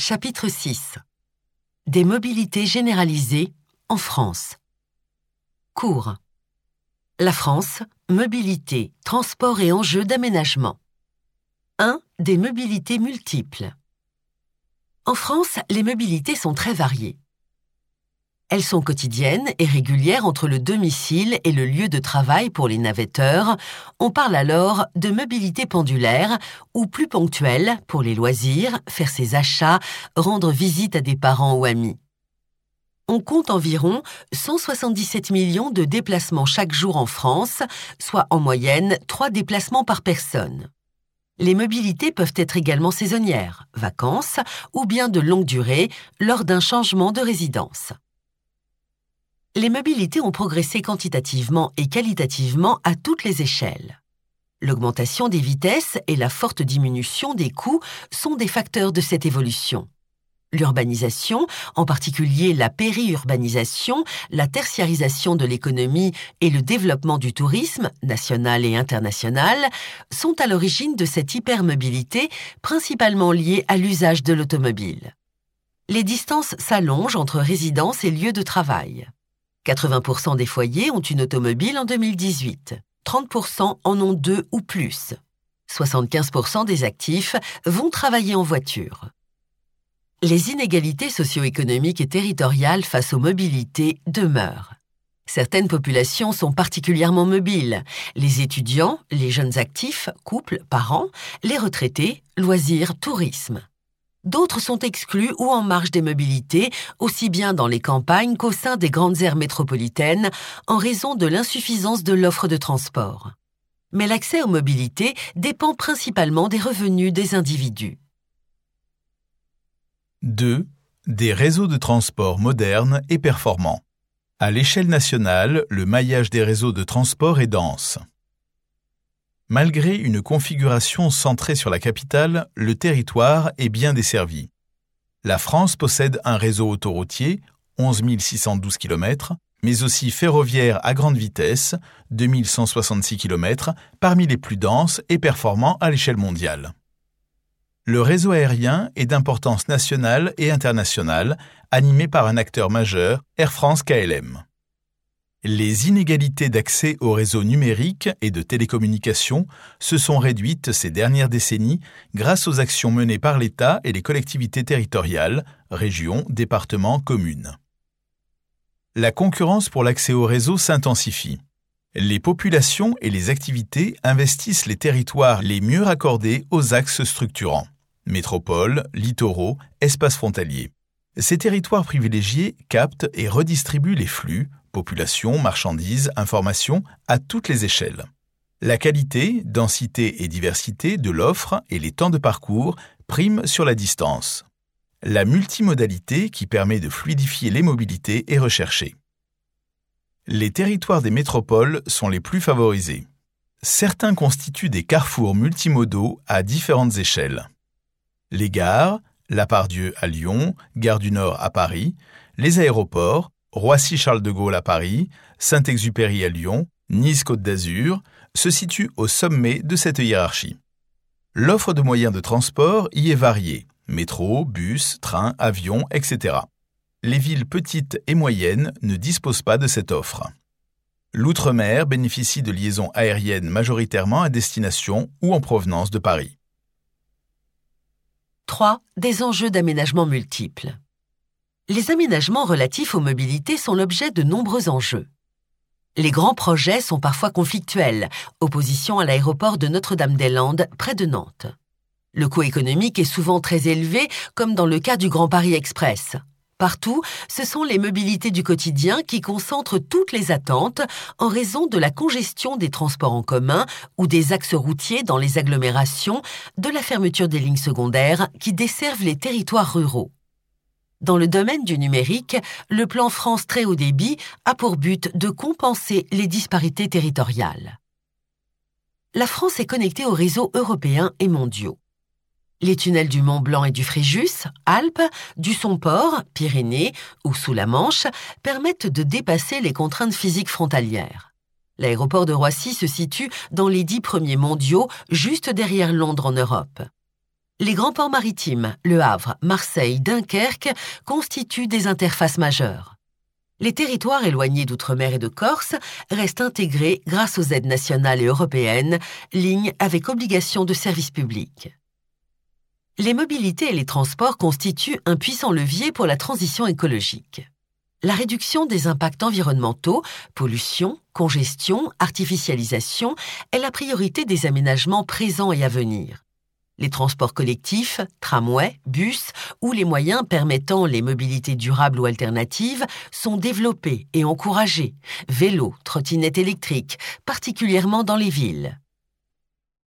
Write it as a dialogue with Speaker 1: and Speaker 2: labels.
Speaker 1: Chapitre 6. Des mobilités généralisées en France. Cours. La France, mobilité, transport et enjeux d'aménagement. 1. Des mobilités multiples. En France, les mobilités sont très variées. Elles sont quotidiennes et régulières entre le domicile et le lieu de travail pour les navetteurs. On parle alors de mobilité pendulaire ou plus ponctuelle pour les loisirs, faire ses achats, rendre visite à des parents ou amis. On compte environ 177 millions de déplacements chaque jour en France, soit en moyenne 3 déplacements par personne. Les mobilités peuvent être également saisonnières, vacances ou bien de longue durée lors d'un changement de résidence. Les mobilités ont progressé quantitativement et qualitativement à toutes les échelles. L'augmentation des vitesses et la forte diminution des coûts sont des facteurs de cette évolution. L'urbanisation, en particulier la périurbanisation, la tertiarisation de l'économie et le développement du tourisme, national et international, sont à l'origine de cette hypermobilité, principalement liée à l'usage de l'automobile. Les distances s'allongent entre résidence et lieu de travail. 80% des foyers ont une automobile en 2018. 30% en ont 2 ou plus. 75% des actifs vont travailler en voiture. Les inégalités socio-économiques et territoriales face aux mobilités demeurent. Certaines populations sont particulièrement mobiles. Les étudiants, les jeunes actifs, couples, parents, les retraités, loisirs, tourisme. D'autres sont exclus ou en marge des mobilités, aussi bien dans les campagnes qu'au sein des grandes aires métropolitaines, en raison de l'insuffisance de l'offre de transport. Mais l'accès aux mobilités dépend principalement des revenus des individus.
Speaker 2: 2. Des réseaux de transport modernes et performants. À l'échelle nationale, le maillage des réseaux de transport est dense. Malgré une configuration centrée sur la capitale, le territoire est bien desservi. La France possède un réseau autoroutier, 11 612 km, mais aussi ferroviaire à grande vitesse, 2 166 km, parmi les plus denses et performants à l'échelle mondiale. Le réseau aérien est d'importance nationale et internationale, animé par un acteur majeur, Air France-KLM. Les inégalités d'accès au réseau numérique et de télécommunications se sont réduites ces dernières décennies grâce aux actions menées par l'État et les collectivités territoriales, régions, départements, communes. La concurrence pour l'accès au réseau s'intensifie. Les populations et les activités investissent les territoires les mieux raccordés aux axes structurants. Métropoles, littoraux, espaces frontaliers. Ces territoires privilégiés captent et redistribuent les flux, population, marchandises, informations, à toutes les échelles. La qualité, densité et diversité de l'offre et les temps de parcours priment sur la distance. La multimodalité qui permet de fluidifier les mobilités est recherchée. Les territoires des métropoles sont les plus favorisés. Certains constituent des carrefours multimodaux à différentes échelles. Les gares, La Part-Dieu à Lyon, Gare du Nord à Paris, les aéroports, Roissy-Charles de Gaulle à Paris, Saint-Exupéry à Lyon, Nice-Côte d'Azur, se situent au sommet de cette hiérarchie. L'offre de moyens de transport y est variée, métro, bus, train, avion, etc. Les villes petites et moyennes ne disposent pas de cette offre. L'outre-mer bénéficie de liaisons aériennes majoritairement à destination ou en provenance de Paris.
Speaker 1: 3. Des enjeux d'aménagement multiples. Les aménagements relatifs aux mobilités sont l'objet de nombreux enjeux. Les grands projets sont parfois conflictuels, opposition à l'aéroport de Notre-Dame-des-Landes, près de Nantes. Le coût économique est souvent très élevé, comme dans le cas du Grand Paris Express. Partout, ce sont les mobilités du quotidien qui concentrent toutes les attentes en raison de la congestion des transports en commun ou des axes routiers dans les agglomérations, de la fermeture des lignes secondaires qui desservent les territoires ruraux. Dans le domaine du numérique, le plan France Très Haut Débit a pour but de compenser les disparités territoriales. La France est connectée aux réseaux européens et mondiaux. Les tunnels du Mont Blanc et du Fréjus, Alpes, du Somport, Pyrénées ou sous la Manche permettent de dépasser les contraintes physiques frontalières. L'aéroport de Roissy se situe dans les 10 premiers mondiaux, juste derrière Londres en Europe. Les grands ports maritimes, Le Havre, Marseille, Dunkerque, constituent des interfaces majeures. Les territoires éloignés d'outre-mer et de Corse restent intégrés grâce aux aides nationales et européennes, lignes avec obligation de service public. Les mobilités et les transports constituent un puissant levier pour la transition écologique. La réduction des impacts environnementaux, pollution, congestion, artificialisation est la priorité des aménagements présents et à venir. Les transports collectifs, tramways, bus ou les moyens permettant les mobilités durables ou alternatives sont développés et encouragés, vélos, trottinettes électriques, particulièrement dans les villes.